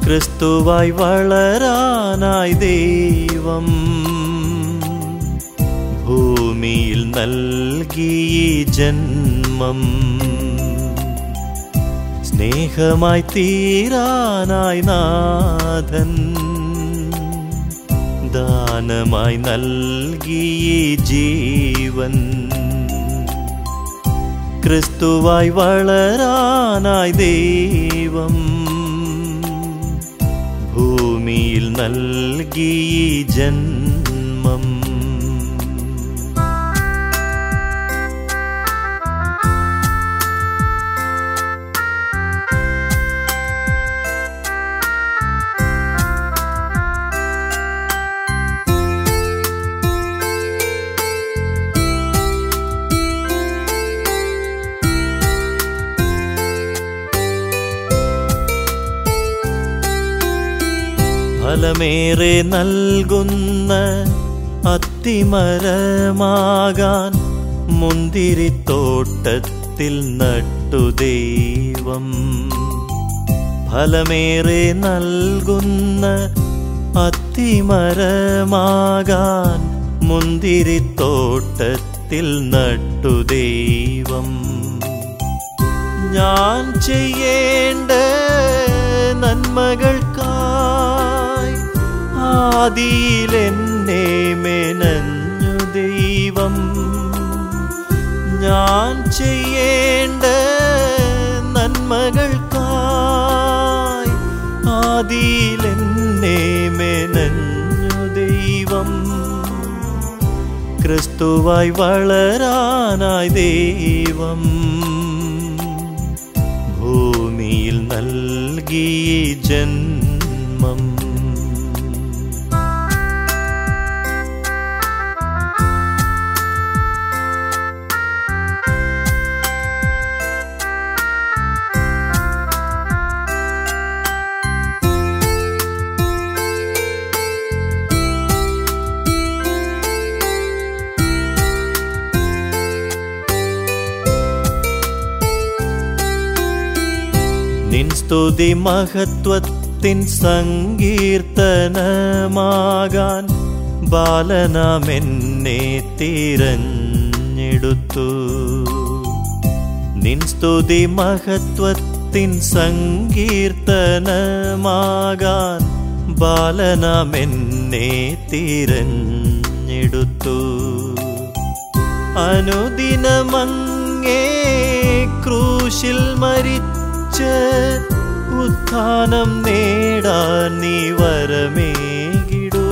ക്രിസ്തുവായി വളരാനായി ദൈവം ഭൂമിയിൽ നൽകി ജന്മം. സ്നേഹമായി തീരാനായി നാഥൻ ദാനമായി നൽകി ജീവൻ. ക്രിസ്തുവായി വളരാനായി ദൈവം ഭൂമിയിൽ നൽകി ജന്മം. ഫലമേറെ നൽകുന്ന അത്തിമരമാകാൻ മുന്തിരിത്തോട്ടത്തിൽ നട്ടു ദൈവം. ഫലമേറെ നൽകുന്ന അത്തിമരമാകാൻ മുന്തിരിത്തോട്ടത്തിൽ നട്ടു ദൈവം. ഞാൻ ചെയ്യേണ്ട നന്മകൾക്കായി ആദിയിലെന്നെ മെനഞ്ഞു ദൈവം. ഞാൻ ചെയ്യേണ്ട നന്മകൾക്കായി ആദിയിലെന്നെ മെനഞ്ഞു ദൈവം. ക്രിസ്തുവായി വളരാനായി ദൈവം ഭൂമിയിൽ നൽകി ജന്മം. നിൻ സ്തുതി മഹത്വത്തിൻ സങ്കീർത്തനമാകാൻ ബാലനാമെന്നെ തിരഞ്ഞെടുത്തു. നിൻ സ്തുതി മഹത്വത്തിൻ സങ്കീർത്തനമാകാൻ ബാലനാമെന്നെ തിരഞ്ഞെടുത്തു. അനുദിനമങ്ങേ ക്രൂശിൽ മരിച്ച് ഉത്ഥാനം നേടാൻ നീ വരമേകിടൂ.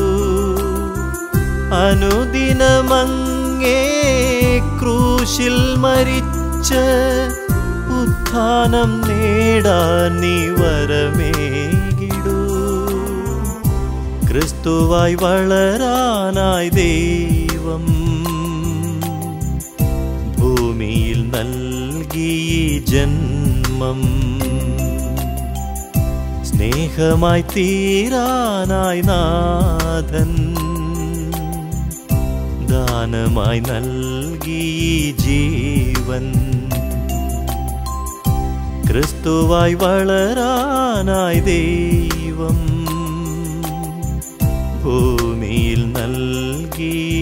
അനുദിനമങ്ങേ ക്രൂശിൽ മരിച്ച് ഉത്ഥാനം നേടാൻ നീ വരമേകിടൂ. ക്രിസ്തുവായി വളരാനായി ദൈവം ഭൂമിയിൽ നൽകി ജന്മം. സ്നേഹമായി തീരാനായി നാഥൻ ദാനമായി നൽകി ജീവൻ. ക്രിസ്തുവായി വളരാനായി ദൈവം ഭൂമിയിൽ നൽകി